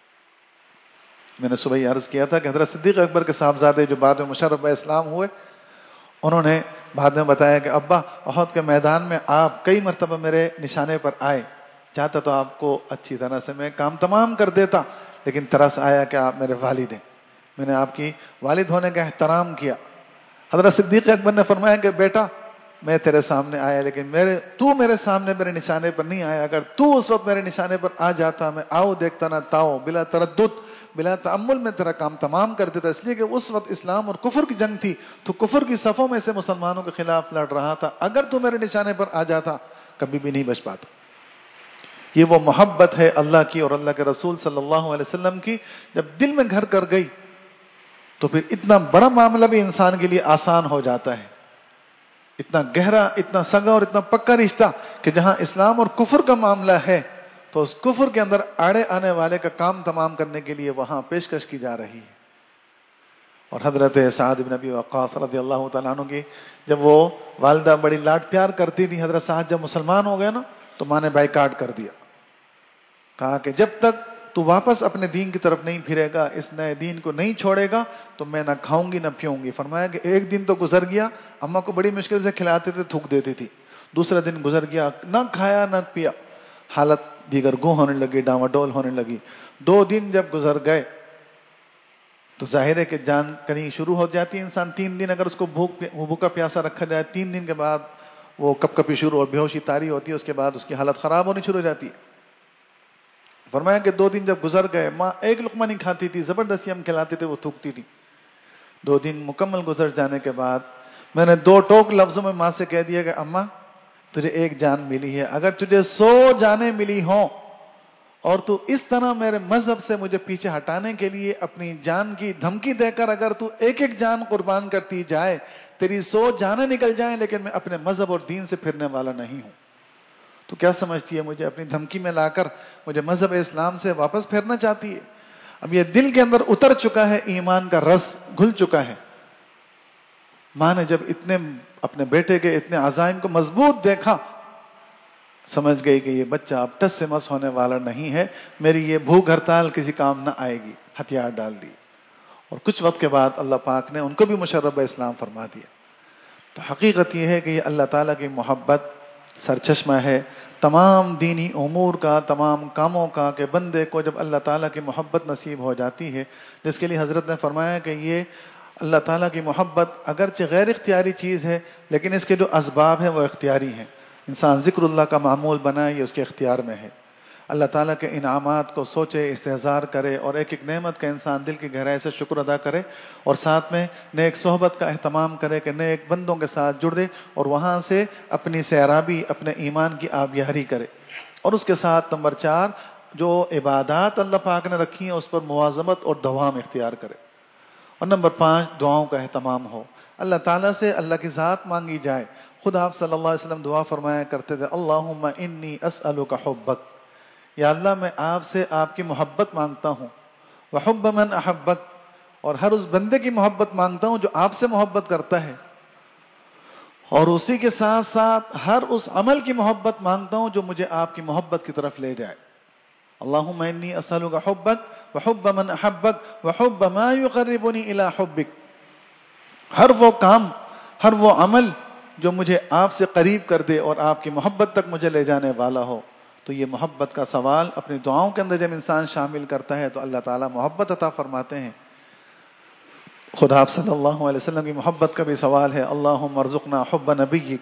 میں نے صبح ہی عرض کیا تھا کہ حضرت صدیق اکبر کے صاحبزادے جو بعد میں مشرف اسلام ہوئے، انہوں نے بعد میں بتایا کہ ابا احد کے میدان میں آپ کئی مرتبہ میرے نشانے پر آئے، چاہتا تو آپ کو اچھی طرح سے میں کام تمام کر دیتا، لیکن ترس آیا کہ آپ میرے والد ہیں، میں نے آپ کی والد ہونے کا احترام کیا. حضرت صدیق اکبر نے فرمایا کہ بیٹا میں تیرے سامنے آیا، لیکن میرے تو میرے سامنے میرے نشانے پر نہیں آیا. اگر تو اس وقت میرے نشانے پر آ جاتا، میں آؤ دیکھتا نہ تاؤ، بلا تردد بلا تعمل میں تیرا کام تمام کر دیتا. اس لیے کہ اس وقت اسلام اور کفر کی جنگ تھی، تو کفر کی صفوں میں سے مسلمانوں کے خلاف لڑ رہا تھا. اگر تو میرے نشانے پر آ جاتا کبھی بھی نہیں بچ پاتا. یہ وہ محبت ہے اللہ کی اور اللہ کے رسول صلی اللہ علیہ وسلم کی، جب دل میں گھر کر گئی تو پھر اتنا بڑا معاملہ بھی انسان کے لیے آسان ہو جاتا ہے. اتنا گہرا، اتنا سگا اور اتنا پکا رشتہ کہ جہاں اسلام اور کفر کا معاملہ ہے تو اس کفر کے اندر آڑے آنے والے کا کام تمام کرنے کے لیے وہاں پیشکش کی جا رہی ہے. اور حضرت سعد بن ابی وقاص رضی اللہ تعالیٰ عنہ کی جب وہ والدہ بڑی لاڈ پیار کرتی تھی، حضرت سعد جب مسلمان ہو گئے نا تو ماں نے بائیکاٹ کر دیا. کہا کہ جب تک تو واپس اپنے دین کی طرف نہیں پھرے گا، اس نئے دین کو نہیں چھوڑے گا، تو میں نہ کھاؤں گی نہ پیوں گی. فرمایا کہ ایک دن تو گزر گیا، اماں کو بڑی مشکل سے کھلاتے تھے، تھوک دیتی تھی. دوسرا دن گزر گیا، نہ کھایا نہ پیا، حالت دیگر گو ہونے لگی، ڈاواڈول ہونے لگی. دو دن جب گزر گئے تو ظاہر ہے کہ جان کنی شروع ہو جاتی ہے. انسان تین دن اگر اس کو بھوک بھوکا پیاسا رکھا جائے، تین دن کے بعد وہ کپ کپی شروع اور بے ہوشی طاری ہوتی ہے، اس کے بعد اس کی حالت خراب ہونی شروع ہو جاتی ہے. فرمایا کہ دو دن جب گزر گئے، ماں ایک لقمہ نہیں کھاتی تھی، زبردستی ہم کھلاتے تھے، وہ تھوکتی تھی. دو دن مکمل گزر جانے کے بعد میں نے دو ٹوک لفظوں میں ماں سے کہہ دیا کہ اماں تجھے ایک جان ملی ہے، اگر تجھے سو جانیں ملی ہوں اور تو اس طرح میرے مذہب سے مجھے پیچھے ہٹانے کے لیے اپنی جان کی دھمکی دے کر اگر تو ایک ایک جان قربان کرتی جائے، تیری سو جانیں نکل جائیں، لیکن میں اپنے مذہب اور دین سے پھرنے والا نہیں ہوں. تو کیا سمجھتی ہے مجھے اپنی دھمکی میں لا کر مجھے مذہب اسلام سے واپس پھیرنا چاہتی ہے؟ اب یہ دل کے اندر اتر چکا ہے، ایمان کا رس گھل چکا ہے. ماں نے جب اتنے اپنے بیٹے کے اتنے عزائم کو مضبوط دیکھا، سمجھ گئی کہ یہ بچہ اب ٹس سے مس ہونے والا نہیں ہے، میری یہ بھوک ہڑتال کسی کام نہ آئے گی. ہتھیار ڈال دی اور کچھ وقت کے بعد اللہ پاک نے ان کو بھی مشرب اسلام فرما دیا. تو حقیقت یہ ہے کہ یہ اللہ تعالیٰ کی محبت سرچشمہ ہے تمام دینی امور کا، تمام کاموں کا، کہ بندے کو جب اللہ تعالیٰ کی محبت نصیب ہو جاتی ہے، جس کے لیے حضرت نے فرمایا کہ یہ اللہ تعالیٰ کی محبت اگرچہ غیر اختیاری چیز ہے، لیکن اس کے جو اسباب ہیں وہ اختیاری ہیں. انسان ذکر اللہ کا معمول بنائے، یہ اس کے اختیار میں ہے۔ اللہ تعالیٰ کے انعامات کو سوچے، استحضار کرے، اور ایک ایک نعمت کا انسان دل کی گہرائی سے شکر ادا کرے، اور ساتھ میں نیک صحبت کا اہتمام کرے کہ نیک بندوں کے ساتھ جڑے، اور وہاں سے اپنی سیرابی، اپنے ایمان کی آبیاری کرے۔ اور اس کے ساتھ نمبر چار، جو عبادات اللہ پاک نے رکھی ہیں اس پر مواظبت اور دوام اختیار کرے۔ اور نمبر پانچ، دعاؤں کا اہتمام ہو، اللہ تعالیٰ سے اللہ کی ذات مانگی جائے۔ خود آپ صلی اللہ علیہ وسلم دعا فرمایا کرتے تھے، اللہم انی اسألک حبک، یا اللہ میں آپ سے آپ کی محبت مانگتا ہوں، وحب من احبک، اور ہر اس بندے کی محبت مانگتا ہوں جو آپ سے محبت کرتا ہے، اور اسی کے ساتھ ساتھ ہر اس عمل کی محبت مانگتا ہوں جو مجھے آپ کی محبت کی طرف لے جائے۔ اللہم انی اسألک حبک وحب من احبک وحب ما یقربنی الی حبک، ہر وہ کام، ہر وہ عمل جو مجھے آپ سے قریب کر دے اور آپ کی محبت تک مجھے لے جانے والا ہو۔ تو یہ محبت کا سوال اپنی دعاؤں کے اندر جب انسان شامل کرتا ہے تو اللہ تعالیٰ محبت عطا فرماتے ہیں۔ خود آپ صلی اللہ علیہ وسلم کی محبت کا بھی سوال ہے، اللہم ارزقنا حب نبیک،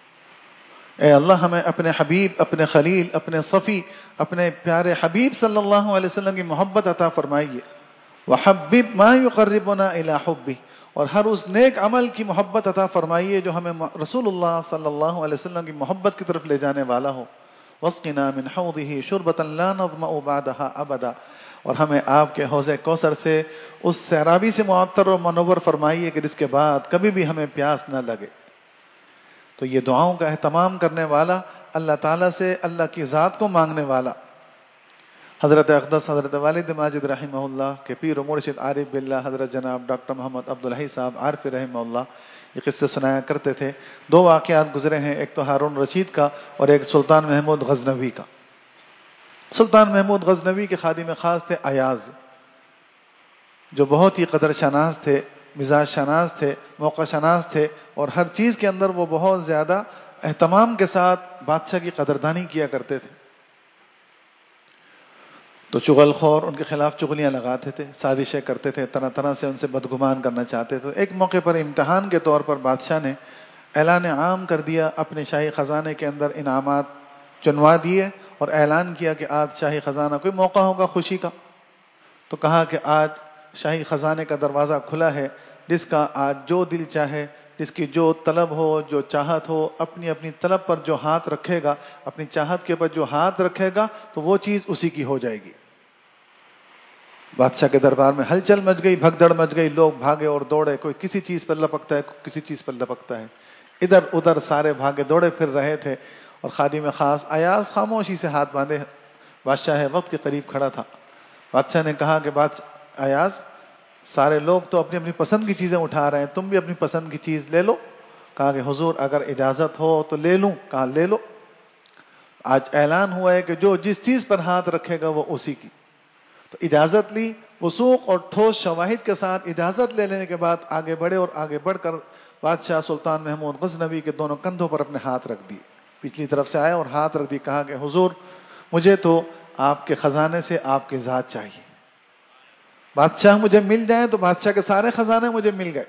اے اللہ ہمیں اپنے حبیب، اپنے خلیل، اپنے صفی، اپنے پیارے حبیب صلی اللہ علیہ وسلم کی محبت عطا فرمائیے۔ وحبب ما یقربنا الی حبہ، اور ہر اس نیک عمل کی محبت عطا فرمائیے جو ہمیں رسول اللہ صلی اللہ علیہ وسلم کی محبت کی طرف لے جانے والا ہو۔ واسقنا من حوضہ شربۃ لا نظمأ بعدہا ابدا، اور ہمیں آپ کے حوض کوثر سے اس سیرابی سے معطر اور منور فرمائیے کہ جس کے بعد کبھی بھی ہمیں پیاس نہ لگے۔ تو یہ دعاؤں کا اہتمام کرنے والا، اللہ تعالیٰ سے اللہ کی ذات کو مانگنے والا، حضرت اقدس حضرت والد ماجد رحمہ اللہ کے پیر و مرشد عارف باللہ حضرت جناب ڈاکٹر محمد عبدالحی صاحب عارفی رحمہ اللہ یہ قصے سنایا کرتے تھے۔ دو واقعات گزرے ہیں، ایک تو ہارون رشید کا اور ایک سلطان محمود غزنوی کا۔ سلطان محمود غزنوی کے خادم خاص تھے ایاز، جو بہت ہی قدر شناس تھے، مزاج شناس تھے، موقع شناس تھے، اور ہر چیز کے اندر وہ بہت زیادہ اہتمام کے ساتھ بادشاہ کی قدردانی کیا کرتے تھے۔ تو چغل خور ان کے خلاف چغلیاں لگاتے تھے، سازشیں کرتے تھے، طرح طرح سے ان سے بدگمان کرنا چاہتے تھے۔ ایک موقع پر امتحان کے طور پر بادشاہ نے اعلان عام کر دیا، اپنے شاہی خزانے کے اندر انعامات چنوا دیے اور اعلان کیا کہ آج شاہی خزانہ کوئی موقع ہوگا خوشی کا، تو کہا کہ آج شاہی خزانے کا دروازہ کھلا ہے، جس کا آج جو دل چاہے، جس کی جو طلب ہو، جو چاہت ہو، اپنی اپنی طلب پر جو ہاتھ رکھے گا، اپنی چاہت کے اوپر جو ہاتھ رکھے گا تو وہ چیز اسی کی ہو جائے گی۔ بادشاہ کے دربار میں ہلچل مچ گئی، بھگدڑ مچ گئی، لوگ بھاگے اور دوڑے، کوئی کسی چیز پر لپکتا ہے، کوئی کسی چیز پر لپکتا ہے، ادھر ادھر سارے بھاگے دوڑے پھر رہے تھے، اور خادم خاص ایاز خاموشی سے ہاتھ باندھے بادشاہ وقت کے قریب کھڑا تھا۔ بادشاہ نے کہا کہ بادشاہ ایاز، سارے لوگ تو اپنی اپنی پسند کی چیزیں اٹھا رہے ہیں، تم بھی اپنی پسند کی چیز لے لو۔ کہا کہ حضور اگر اجازت ہو تو لے لوں؟ کہا لے لو، آج اعلان ہوا ہے کہ جو جس چیز پر ہاتھ رکھے گا وہ اسی کی۔ تو اجازت لی، وثوق اور ٹھوس شواہد کے ساتھ اجازت لے لینے کے بعد آگے بڑھے، اور آگے بڑھ کر بادشاہ سلطان محمود غزنوی کے دونوں کندھوں پر اپنے ہاتھ رکھ دیے، پچھلی طرف سے آئے اور ہاتھ رکھ دی، کہا کہ حضور مجھے تو آپ کے خزانے سے آپ کی ذات چاہیے، بادشاہ مجھے مل جائیں تو بادشاہ کے سارے خزانے مجھے مل گئے۔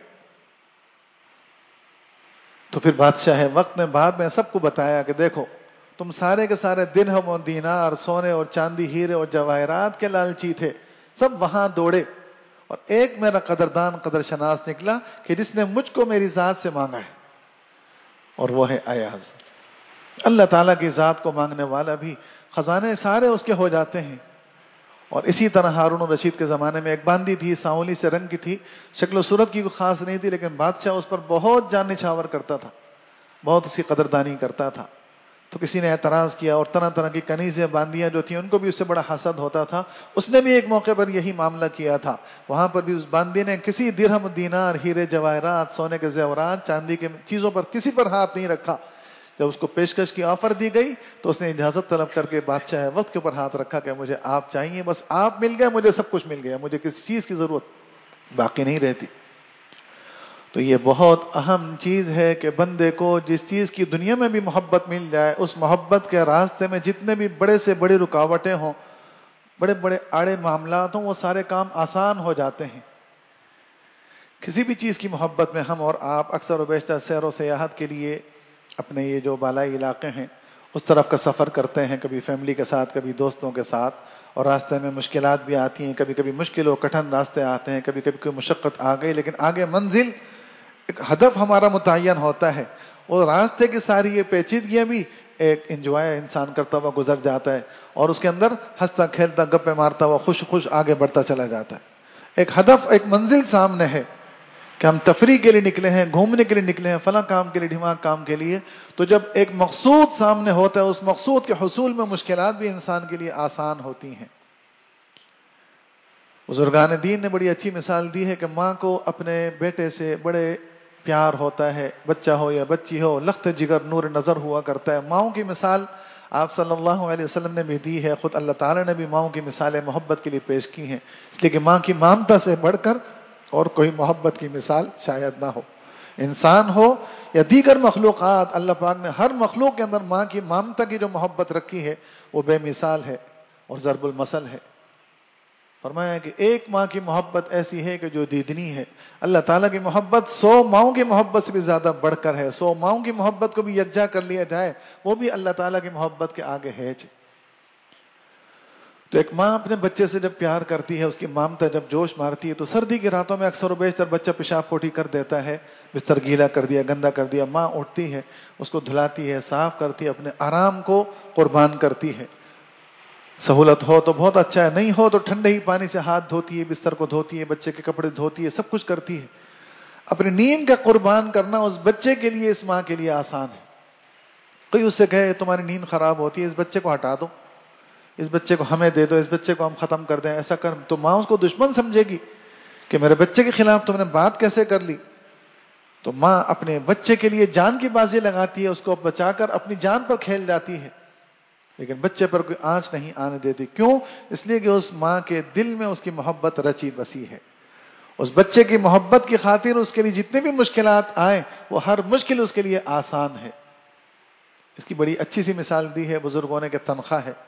تو پھر بادشاہ وقت نے بعد میں سب کو بتایا کہ دیکھو تم سارے کے سارے درہم اور دینار، سونے اور چاندی، ہیرے اور جواہرات کے لالچی تھے، سب وہاں دوڑے، اور ایک میرا قدردان قدر شناس نکلا کہ جس نے مجھ کو میری ذات سے مانگا ہے، اور وہ ہے ایاز۔ اللہ تعالیٰ کی ذات کو مانگنے والا بھی خزانے سارے اس کے ہو جاتے ہیں۔ اور اسی طرح ہارون الرشید کے زمانے میں ایک باندی تھی، سانولی سے رنگ کی تھی، شکل و صورت کی کوئی خاص نہیں تھی، لیکن بادشاہ اس پر بہت جان نچھاور کرتا تھا، بہت اس کی قدردانی کرتا تھا۔ تو کسی نے اعتراض کیا، اور طرح طرح کی کنیزیں باندیاں جو تھیں ان کو بھی اس سے بڑا حسد ہوتا تھا، اس نے بھی ایک موقع پر یہی معاملہ کیا تھا، وہاں پر بھی اس باندی نے کسی درہم، دینار، ہیرے جواہرات، سونے کے زیورات، چاندی کے چیزوں پر کسی پر ہاتھ نہیں رکھا۔ جب اس کو پیشکش کی آفر دی گئی تو اس نے اجازت طلب کر کے بادشاہ وقت کے اوپر ہاتھ رکھا کہ مجھے آپ چاہیے، بس آپ مل گئے مجھے سب کچھ مل گیا، مجھے کسی چیز کی ضرورت باقی نہیں رہتی۔ تو یہ بہت اہم چیز ہے کہ بندے کو جس چیز کی دنیا میں بھی محبت مل جائے، اس محبت کے راستے میں جتنے بھی بڑے سے بڑی رکاوٹیں ہوں، بڑے بڑے آڑے معاملات ہوں، وہ سارے کام آسان ہو جاتے ہیں۔ کسی بھی چیز کی محبت میں ہم اور آپ اکثر و بیشتر سیر و سیاحت کے لیے اپنے یہ جو بالائی علاقے ہیں اس طرف کا سفر کرتے ہیں، کبھی فیملی کے ساتھ، کبھی دوستوں کے ساتھ، اور راستے میں مشکلات بھی آتی ہیں، کبھی کبھی مشکل و کٹھن راستے آتے ہیں، کبھی کبھی کوئی مشقت آ گئی، لیکن آگے منزل ایک ہدف ہمارا متعین ہوتا ہے، اور راستے کی ساری یہ پیچیدگیاں بھی ایک انجوائے انسان کرتا ہوا گزر جاتا ہے، اور اس کے اندر ہنستا کھیلتا گپے مارتا ہوا خوش خوش آگے بڑھتا چلا جاتا ہے۔ ایک ہدف، ایک منزل سامنے ہے کہ ہم تفریح کے لیے نکلے ہیں، گھومنے کے لیے نکلے ہیں، فلاں کام کے لیے، ڈھماں کام کے لیے۔ تو جب ایک مقصود سامنے ہوتا ہے، اس مقصود کے حصول میں مشکلات بھی انسان کے لیے آسان ہوتی ہیں۔ بزرگان دین نے بڑی اچھی مثال دی ہے کہ ماں کو اپنے بیٹے سے بڑے پیار ہوتا ہے، بچہ ہو یا بچی ہو، لخت جگر نور نظر ہوا کرتا ہے۔ ماؤں کی مثال آپ صلی اللہ علیہ وسلم نے بھی دی ہے، خود اللہ تعالیٰ نے بھی ماؤں کی مثالیں محبت کے لیے پیش کی ہیں، اس لیے کہ ماں کی ممتا سے بڑھ کر اور کوئی محبت کی مثال شاید نہ ہو۔ انسان ہو یا دیگر مخلوقات، اللہ پاک نے ہر مخلوق کے اندر ماں کی ممتا کی جو محبت رکھی ہے وہ بے مثال ہے اور ضرب المثل ہے۔ فرمایا کہ ایک ماں کی محبت ایسی ہے کہ جو دیدنی ہے۔ اللہ تعالیٰ کی محبت سو ماؤں کی محبت سے بھی زیادہ بڑھ کر ہے۔ سو ماؤں کی محبت کو بھی یکجا کر لیا جائے وہ بھی اللہ تعالیٰ کی محبت کے آگے ہے۔ تو ایک ماں اپنے بچے سے جب پیار کرتی ہے، اس کی ممتا جب جوش مارتی ہے، تو سردی کی راتوں میں اکثر و بیشتر بچہ پیشاب پوٹی کر دیتا ہے، بستر گیلا کر دیا، گندا کر دیا، ماں اٹھتی ہے، اس کو دھلاتی ہے، صاف کرتی ہے، اپنے آرام کو قربان کرتی ہے۔ سہولت ہو تو بہت اچھا ہے، نہیں ہو تو ٹھنڈے ہی پانی سے ہاتھ دھوتی ہے، بستر کو دھوتی ہے، بچے کے کپڑے دھوتی ہے، سب کچھ کرتی ہے۔ اپنی نیند کا قربان کرنا اس بچے کے لیے، اس ماں کے لیے آسان ہے۔ کوئی اس سے کہے تمہاری نیند خراب ہوتی ہے، اس بچے کو ہٹا دو، اس بچے کو ہمیں دے دو، اس بچے کو ہم ختم کر دیں، ایسا کر، تو ماں اس کو دشمن سمجھے گی کہ میرے بچے کے خلاف تم نے بات کیسے کر لی۔ تو ماں اپنے بچے کے لیے جان کی بازی لگاتی ہے، اس کو بچا کر اپنی جان پر کھیل جاتی ہے، لیکن بچے پر کوئی آنچ نہیں آنے دیتی۔ کیوں؟ اس لیے کہ اس ماں کے دل میں اس کی محبت رچی بسی ہے۔ اس بچے کی محبت کی خاطر اس کے لیے جتنے بھی مشکلات آئیں وہ ہر مشکل اس کے لیے آسان ہے۔ اس کی بڑی اچھی سی مثال دی ہے بزرگوں نے کہ تنخواہ ہے،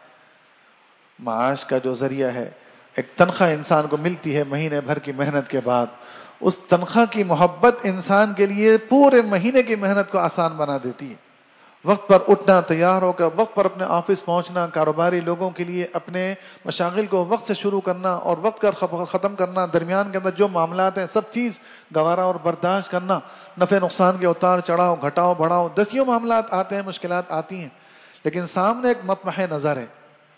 معاش کا جو ذریعہ ہے، ایک تنخواہ انسان کو ملتی ہے مہینے بھر کی محنت کے بعد، اس تنخواہ کی محبت انسان کے لیے پورے مہینے کی محنت کو آسان بنا دیتی ہے۔ وقت پر اٹھنا، تیار ہو کر وقت پر اپنے آفس پہنچنا، کاروباری لوگوں کے لیے اپنے مشاغل کو وقت سے شروع کرنا اور وقت پر ختم کرنا، درمیان کے اندر جو معاملات ہیں سب چیز گوارا اور برداشت کرنا، نفع نقصان کے اتار چڑھاؤ، گھٹاؤ بڑھاؤ، دسیوں معاملات آتے ہیں، مشکلات آتی ہیں، لیکن سامنے ایک مطمح نظر ہے۔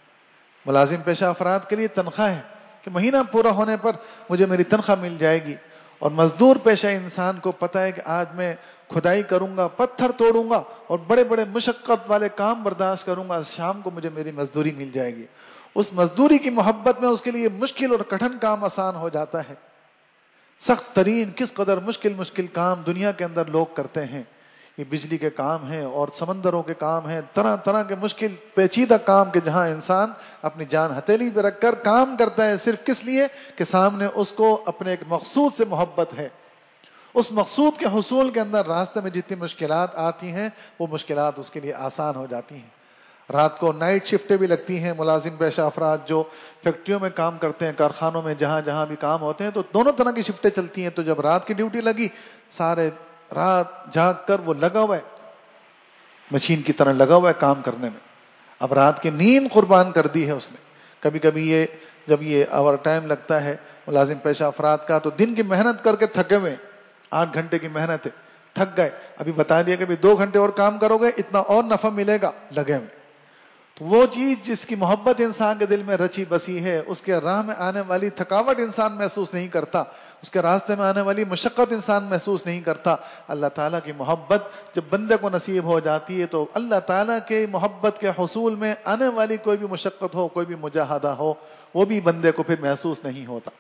ملازم پیشہ افراد کے لیے تنخواہ ہے کہ مہینہ پورا ہونے پر مجھے میری تنخواہ مل جائے گی، اور مزدور پیشہ انسان کو پتہ ہے کہ آج میں کھدائی کروں گا، پتھر توڑوں گا اور بڑے بڑے مشقت والے کام برداشت کروں گا، شام کو مجھے میری مزدوری مل جائے گی۔ اس مزدوری کی محبت میں اس کے لیے مشکل اور کٹھن کام آسان ہو جاتا ہے۔ سخت ترین کس قدر مشکل مشکل کام دنیا کے اندر لوگ کرتے ہیں، یہ بجلی کے کام ہیں اور سمندروں کے کام ہیں، طرح طرح کے مشکل پیچیدہ کام کے جہاں انسان اپنی جان ہتھیلی پہ رکھ کر کام کرتا ہے، صرف کس لیے کہ سامنے اس کو اپنے ایک مقصود سے محبت ہے۔ اس مقصود کے حصول کے اندر راستے میں جتنی مشکلات آتی ہیں وہ مشکلات اس کے لیے آسان ہو جاتی ہیں۔ رات کو نائٹ شفٹیں بھی لگتی ہیں، ملازم پیشہ افراد جو فیکٹریوں میں کام کرتے ہیں، کارخانوں میں جہاں جہاں بھی کام ہوتے ہیں، تو دونوں طرح کی شفٹیں چلتی ہیں۔ تو جب رات کی ڈیوٹی لگی، سارے رات جاگ کر وہ لگا ہوا ہے، مشین کی طرح لگا ہوا ہے کام کرنے میں۔ اب رات کی نیند قربان کر دی ہے اس نے۔ کبھی کبھی یہ جب یہ اوور ٹائم لگتا ہے ملازم پیشہ افراد کا، تو دن کی محنت کر کے تھکے ہوئے، آٹھ گھنٹے کی محنت ہے، تھک گئے، ابھی بتا دیا کہ ابھی دو گھنٹے اور کام کرو گے اتنا اور نفع ملے گا، لگے ہوئے۔ تو وہ چیز جس کی محبت انسان کے دل میں رچی بسی ہے، اس کے راہ میں آنے والی تھکاوٹ انسان محسوس نہیں کرتا، اس کے راستے میں آنے والی مشقت انسان محسوس نہیں کرتا۔ اللہ تعالیٰ کی محبت جب بندے کو نصیب ہو جاتی ہے تو اللہ تعالیٰ کے محبت کے حصول میں آنے والی کوئی بھی مشقت ہو، کوئی بھی مجاہدہ ہو، وہ بھی بندے کو پھر محسوس نہیں ہوتا۔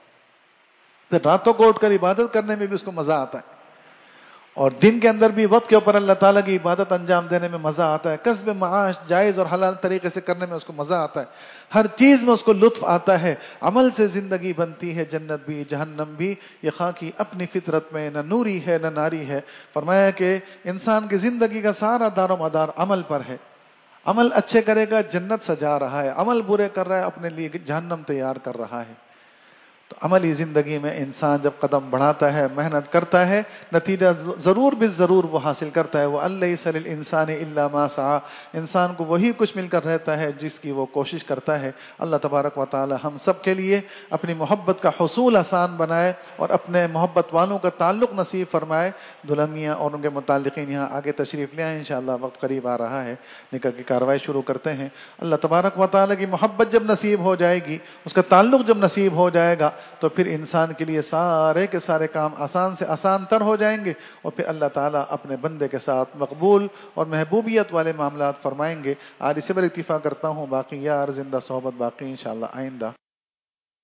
پھر راتوں کو اٹھ کر عبادت کرنے میں بھی اس کو مزہ آتا ہے، اور دن کے اندر بھی وقت کے اوپر اللہ تعالیٰ کی عبادت انجام دینے میں مزہ آتا ہے، کسب معاش جائز اور حلال طریقے سے کرنے میں اس کو مزہ آتا ہے، ہر چیز میں اس کو لطف آتا ہے۔ عمل سے زندگی بنتی ہے، جنت بھی جہنم بھی، یہ خاکی اپنی فطرت میں نہ نوری ہے نہ ناری ہے۔ فرمایا کہ انسان کی زندگی کا سارا دار و مدار عمل پر ہے، عمل اچھے کرے گا جنت سجا رہا ہے، عمل برے کر رہا ہے اپنے لیے جہنم تیار کر رہا ہے۔ تو عملی زندگی میں انسان جب قدم بڑھاتا ہے، محنت کرتا ہے، نتیجہ ضرور بھی ضرور وہ حاصل کرتا ہے۔ وَأَلَّيْسَ لِلْإِنسَانِ إِلَّا مَا سَعَى، انسان کو وہی کچھ مل کر رہتا ہے جس کی وہ کوشش کرتا ہے۔ اللہ تبارک و تعالی ہم سب کے لیے اپنی محبت کا حصول آسان بنائے اور اپنے محبت والوں کا تعلق نصیب فرمائے۔ دلہن میاں اور ان کے متعلقین یہاں آگے تشریف لے آئیں، انشاءاللہ وقت قریب آ رہا ہے، نکاح کی کارروائی شروع کرتے ہیں۔ اللہ تبارک و تعالی کی محبت جب نصیب ہو جائے گی، اس کا تعلق جب نصیب ہو جائے گا، تو پھر انسان کے لیے سارے کے سارے کام آسان سے آسان تر ہو جائیں گے، اور پھر اللہ تعالیٰ اپنے بندے کے ساتھ مقبول اور محبوبیت والے معاملات فرمائیں گے۔ آج اسی پر اکتفا کرتا ہوں، باقی یار زندہ صحبت باقی انشاءاللہ آئندہ۔